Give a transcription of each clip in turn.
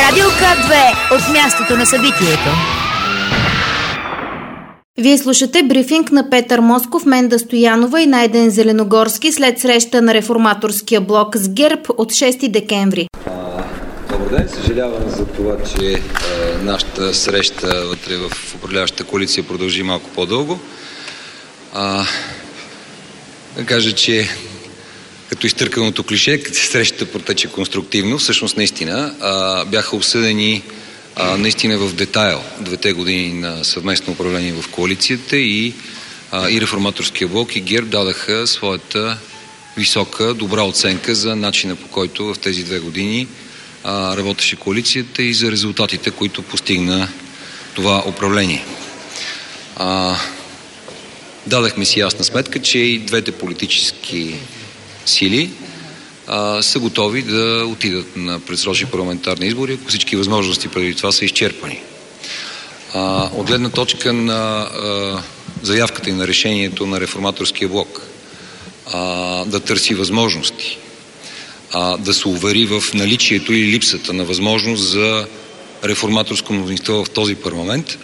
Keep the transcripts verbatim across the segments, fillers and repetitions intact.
Радио К две от мястото на събитието. Вие слушате брифинг на Петър Москов, Менда Стоянова и Найден Зеленогорски след среща на реформаторския блок с ГЕРБ от шести декември. Добър ден, съжалявам за това, че е, нашата среща вътре в управляващата коалиция продължи малко по-дълго. А, да кажа, че като изтърканото клише, срещата протече конструктивно. Всъщност наистина а, бяха обсъдени а, наистина в детайл двете години на съвместно управление в коалицията и, а, и реформаторския блок и ГЕРБ дадаха своята висока, добра оценка за начина, по който в тези две години а, работеше коалицията и за резултатите, които постигна това управление. А, дадахме си ясна сметка, че и двете политически сили а, са готови да отидат на предсрочни парламентарни избори, ако всички възможности преди това са изчерпани. А, от гледна точка на а, заявката и на решението на реформаторския блок а, да търси възможности, а, да се увери в наличието или липсата на възможност за реформаторско мнозинство в този парламент,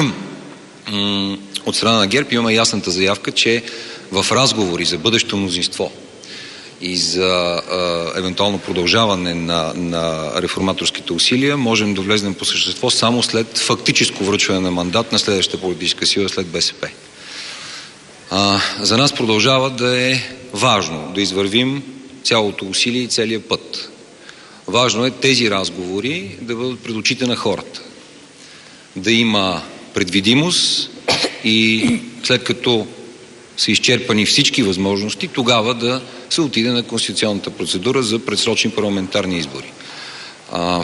от страна на ГЕРБ имаме ясната заявка, че в разговори за бъдещо мнозинство и за а, евентуално продължаване на, на реформаторските усилия можем да влезнем по същество само след фактическо връчване на мандат на следващата политическа сила след БСП. А, за нас продължава да е важно да извървим цялото усилие и целият път. Важно е тези разговори да бъдат пред очите на хората. Да има предвидимост и след като са изчерпани всички възможности, тогава да се отиде на конституционната процедура за предсрочни парламентарни избори. А,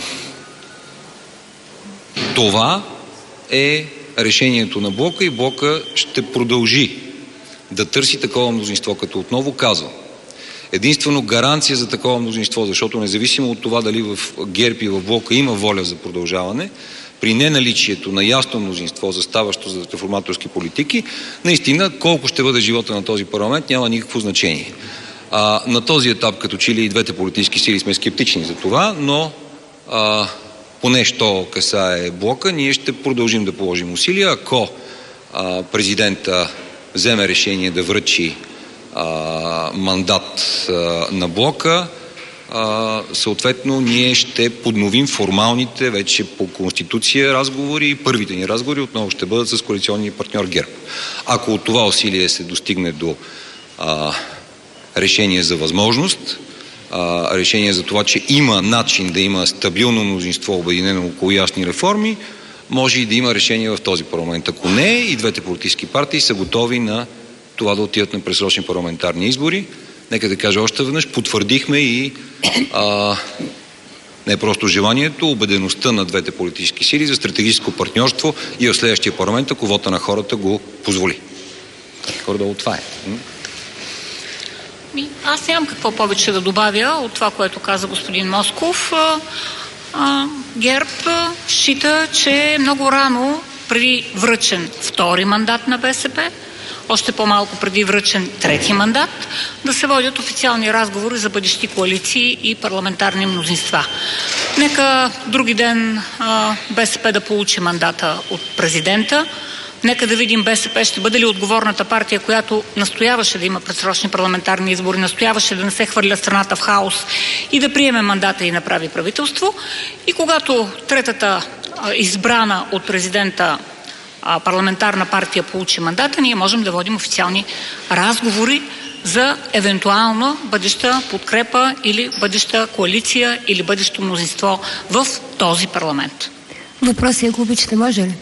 това е решението на блока и блока ще продължи да търси такова мнозинство, като отново казвам. Единствено гаранция за такова мнозинство, защото независимо от това дали в ГЕРБ и в блока има воля за продължаване, при неналичието на ясно мнозинство, заставащо за реформаторски политики, наистина колко ще бъде живота на този парламент няма никакво значение. А, на този етап, като че ли и двете политически сили сме скептични за това, но а, поне що касае блока, ние ще продължим да положим усилия. Ако а, президента вземе решение да връчи а, мандат а, на блока, Uh, съответно ние ще подновим формалните вече по конституция разговори и първите ни разговори отново ще бъдат с коалиционния партньор ГЕРБ. Ако от това усилие се достигне до uh, решение за възможност, uh, решение за това, че има начин да има стабилно мнозинство, обединено около ясни реформи, може и да има решение в този парламент. Ако не, и двете политически партии са готови на това да отидат на предсрочни парламентарни избори. Нека да кажа още веднъж, потвърдихме и а, не просто желанието, убедеността на двете политически сили за стратегическо партньорство и в следващия парламент, ако вота на хората го позволи. Горе-долу това е. Аз нямам какво повече да добавя от това, което каза господин Москов. А, а, ГЕРБ счита, че е много рано преди връчен втори мандат на БСП, още по-малко преди връчен трети мандат, да се водят официални разговори за бъдещи коалиции и парламентарни мнозинства. Нека други ден а, БСП да получи мандата от президента. Нека да видим БСП ще бъде ли отговорната партия, която настояваше да има предсрочни парламентарни избори, настояваше да не се хвърля страната в хаос и да приеме мандата и направи правителство. И когато третата а, избрана от президента парламентарна партия получи мандата, ние можем да водим официални разговори за евентуална бъдеща подкрепа или бъдеща коалиция или бъдещо мнозинство в този парламент. Въпроси, ако обичате, може ли?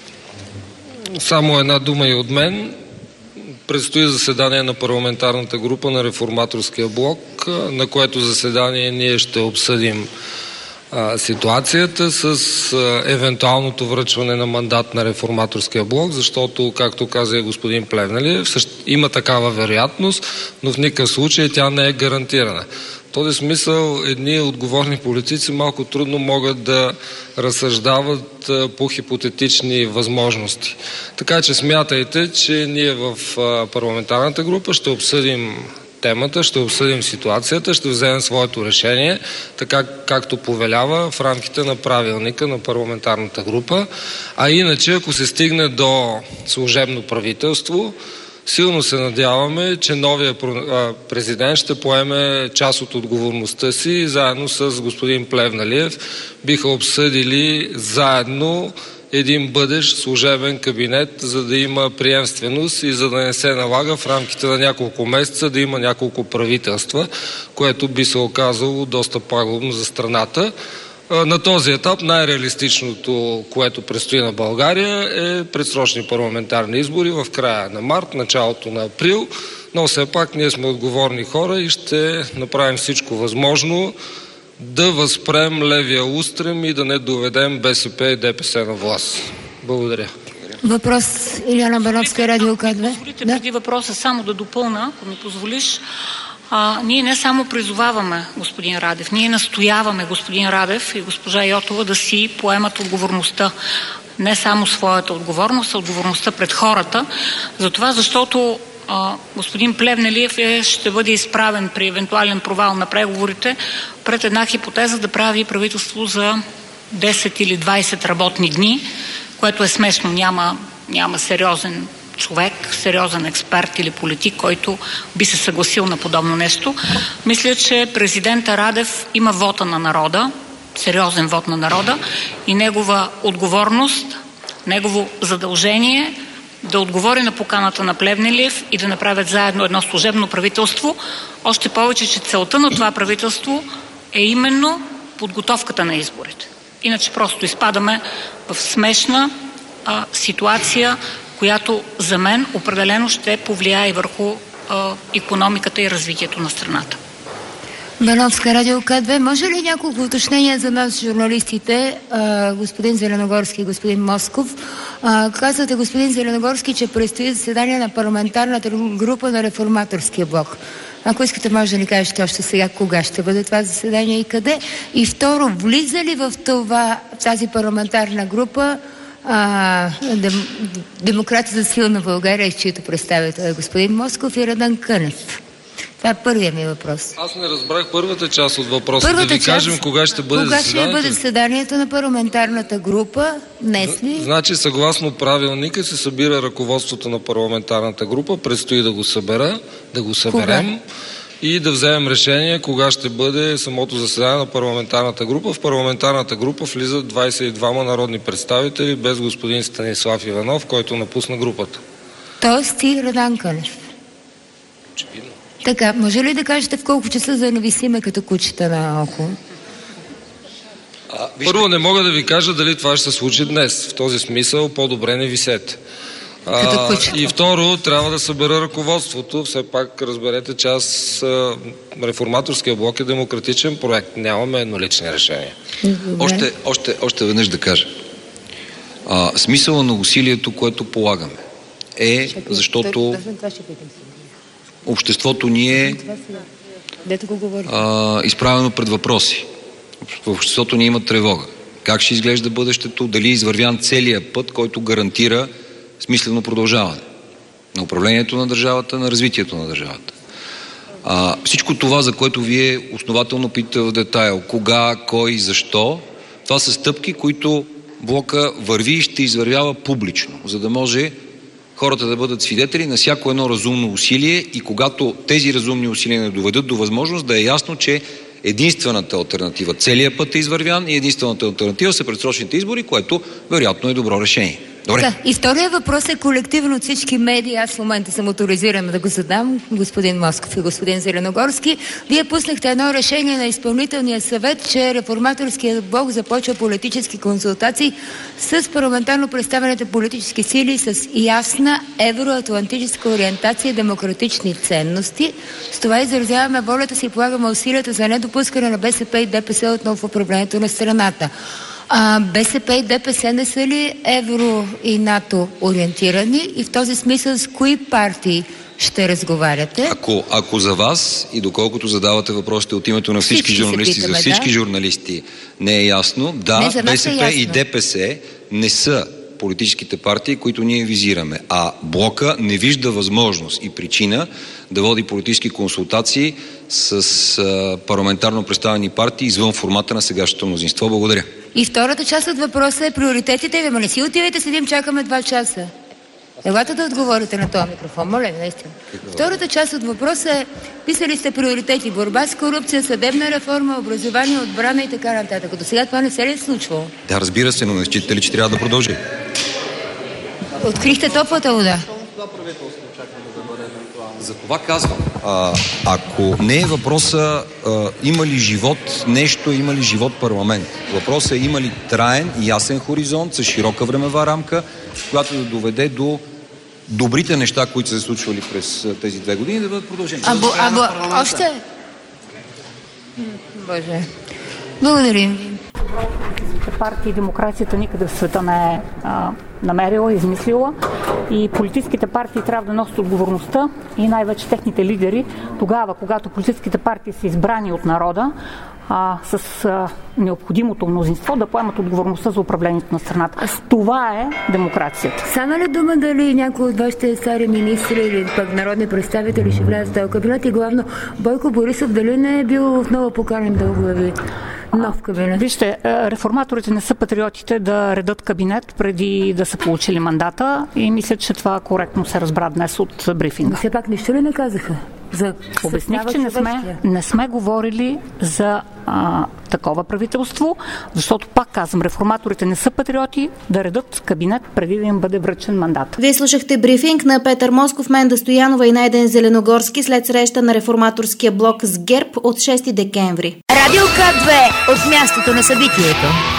Само една дума и от мен. Предстои заседание на парламентарната група на реформаторския блок, на което заседание ние ще обсъдим ситуацията с а, евентуалното връчване на мандат на реформаторския блок, защото, както каза господин Плевнелиев, има такава вероятност, но в никакъв случай тя не е гарантирана. В този смисъл едни отговорни политици малко трудно могат да разсъждават а, по хипотетични възможности. Така че смятайте, че ние в а, парламентарната група ще обсъдим темата, ще обсъдим ситуацията, ще вземем своето решение, така както повелява в рамките на правилника на парламентарната група. А иначе, ако се стигне до служебно правителство, силно се надяваме, че новия президент ще поеме част от отговорността си и заедно с господин Плевнелиев биха обсъдили заедно един бъдещ служебен кабинет, за да има приемственост и за да не се налага в рамките на няколко месеца да има няколко правителства, което би се оказало доста пагубно за страната. На този етап най-реалистичното, което предстои на България, е предсрочни парламентарни избори в края на март, началото на април, но все пак ние сме отговорни хора и ще направим всичко възможно да възпрем левия устрем и да не доведем БСП и ДПС на власт. Благодаря. Въпрос, Илияна Бановска, Радио К две. Позволите да? Преди въпроса само да допълна, ако ми позволиш. А, ние не само призоваваме господин Радев, ние настояваме господин Радев и госпожа Йотова да си поемат отговорността. Не само своята отговорност, а отговорността пред хората. За това, защото а, господин Плевнелиев е, ще бъде изправен при евентуален провал на преговорите пред една хипотеза да прави правителство за десет или двайсет работни дни, което е смешно. Няма, няма сериозен човек, сериозен експерт или политик, който би се съгласил на подобно нещо. Мисля, че президента Радев има вота на народа, сериозен вот на народа и негова отговорност, негово задължение да отговори на поканата на Плевнелиев и да направят заедно едно служебно правителство. Още повече, че целта на това правителство е именно подготовката на изборите. Иначе просто изпадаме в смешна а, ситуация, която за мен определено ще повлияе и върху а, икономиката и развитието на страната. Бановска, Радио К две. Може ли няколко уточнения за нас, журналистите, а, господин Зеленогорски и господин Москов? А, казвате, господин Зеленогорски, че предстои заседание на парламентарната група на Реформаторския блок. Ако искате, може да ни кажете още сега кога ще бъде това заседание и къде. И второ, влиза ли в това, в тази парламентарна група а, дем, Демократи за силна България, чието представител е господин Москов и Радан Кънев? Това е първият ми въпрос. Аз не разбрах първата част от въпроса. Първата да ви част, кажем кога ще бъде кога заседанието. Кога ще бъде заседанието на парламентарната група? Днес ли? Значи, съгласно правилника се събира ръководството на парламентарната група. Предстои да го събера, да го съберем. Кога? И да вземем решение кога ще бъде самото заседание на парламентарната група. В парламентарната група влизат двайсет и двама народни представители без господин Станислав Иванов, който напусна групата. Тоест и Радан Кънев. Очевидно. Така, може ли да кажете в колко часа за да не висиме като кучета на око? А, Първо не мога да ви кажа дали това ще се случи днес. В този смисъл по-добре не висете. А, и второ, трябва да събера ръководството. Все пак разберете, че аз а, Реформаторския блок е демократичен проект. Нямаме еднолични решения. Още, още, още веднъж да кажа. А, смисъла на усилието, което полагаме, е защото обществото ни е а, изправено пред въпроси. В обществото ни има тревога. Как ще изглежда бъдещето? Дали е извървян целият път, който гарантира смислено продължаване на управлението на държавата, на развитието на държавата. А, всичко това, за което вие основателно питате в детайл, кога, кой, защо, това са стъпки, които блока върви и ще извървява публично, за да може хората да бъдат свидетели на всяко едно разумно усилие и когато тези разумни усилия не доведат до възможност, да е ясно, че единствената алтернатива, целият път е извървян и единствената алтернатива са предсрочните избори, което вероятно е добро решение. Добре. Да, и втория въпрос е колективно от всички медии. Аз в момента съм авторизирана да го задам, господин Москов и господин Зеленогорски. Вие пуснахте едно решение на изпълнителния съвет, че Реформаторският блок започва политически консултации с парламентарно представените политически сили с ясна евроатлантическа ориентация и демократични ценности. С това изразяваме волята си и полагаме усилията за недопускане на БСП и ДПС отново в управлението на страната. А БСП и ДПС не са ли евро и НАТО ориентирани и в този смисъл с кои партии ще разговаряте? Ако, ако за вас и доколкото задавате въпросите от името на всички, всички журналисти, питаме, за всички да? журналисти не е ясно, да, БСП е и ДПС не са политическите партии, които ние визираме. А блока не вижда възможност и причина да води политически консултации с а, парламентарно представени партии извън формата на сегашното мнозинство. Благодаря. И втората част от въпроса е приоритетите. Ама не си отивайте, седим, чакаме два часа. Елате да отговорите на този микрофон, моля, наистина. Втората част от въпроса е: писали сте приоритети, борба с корупция, съдебна реформа, образование, отбрана и така нататък. До сега това не се ли е случвало? Да, разбира се, но не считате ли, че трябва да продължи? Открихте топлата вода. За това казвам. А, ако не е въпроса а, има ли живот нещо, има ли живот парламент. Въпросът е има ли траен и ясен хоризонт с широка времева рамка, която да доведе до добрите неща, които са се случвали през тези две години, да бъдат продължени. Або, або, още... Боже. Благодарим ви. Партии демокрацията никъде в света не е а, намерила, измислила и политическите партии трябва да носят отговорността и най-вече техните лидери тогава, когато политическите партии са избрани от народа а, с а, необходимото мнозинство да поемат отговорността за управлението на страната. Това е демокрацията. Стана ли дума дали някой от вашите стари министри или пък народни представители ще влязат в този кабинет и главно Бойко Борисов дали не е бил отново поканен да оглави нов кабинет? Вижте, реформаторите не са патриотите да редат кабинет преди да са получили мандата и мисля, че това коректно се разбра днес от брифинга. Все пак нищо ли не казаха? За... Обясних, че не сме, не сме говорили за а, такова правителство, защото пак казвам, реформаторите не са патриоти да редат кабинет преди да им бъде връчен мандат. Вие слушахте брифинг на Петър Москов, Менда Стоянова и Найден Зеленогорски след среща на реформаторския блок с ГЕРБ от шести декември. Радио К две от мястото на събитието.